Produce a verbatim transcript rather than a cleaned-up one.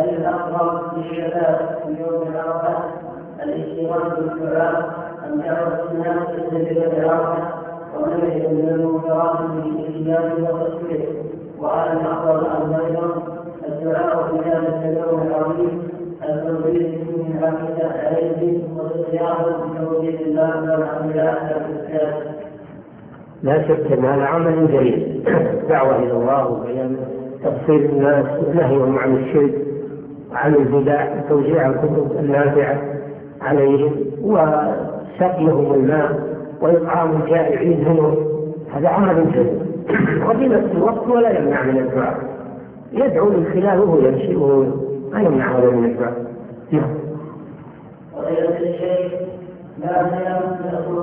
الأفضل للشباب في يوم عرفة الاشتراك بالدعاء أن دعوة الناس إلى عرفة ونهي من المنكرات بالاستجابة والتصوير. وعلى الأفضل أيضا الدعاء في هذا اليوم العظيم التوحيد من عقيدة عليه والاختيار بتوحيد الله والحمد لله. لا شك أن هذا عمل جليل، دعوة إلى الله وبيان تفصيل الناس ونهيهم عن الشرك وعن البدع وتوزيع الكتب النافعة عليهم وسقيهم الماء وإطعام الجائعين منهم، هذا عمل جليل وفي نفس الوقت ولا يمنع من الدعاء، يدعو من خلاله ويمشي ما يمنع هذا من الدعاء. وغير الشيء لا